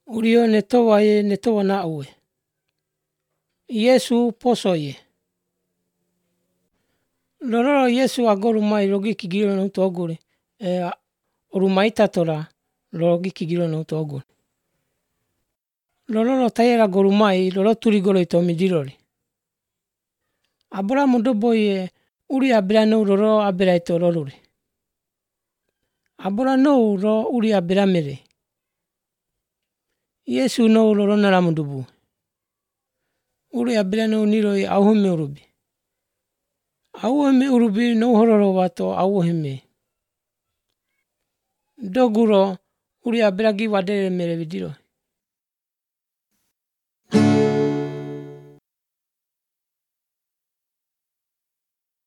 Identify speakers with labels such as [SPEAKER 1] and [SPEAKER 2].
[SPEAKER 1] Urio netowa ye netowa na uwe. Yesu poso ye. Lororo Yesu agoru mai rogi kigiro no togure. Orumaita tora rogi kigiro no togure. Lororo tayera goru mai loro turi goro ito midirori. Abora mudobo ye uri abira no loro abira ito lorure. Abora no ro uri abira mere. Yesu no loro nara mudubu. Uri abira no niroi auhume urubi. Auhume urubi no hororo wato auhume. Doguro uri abira gi wadere mere vidiro.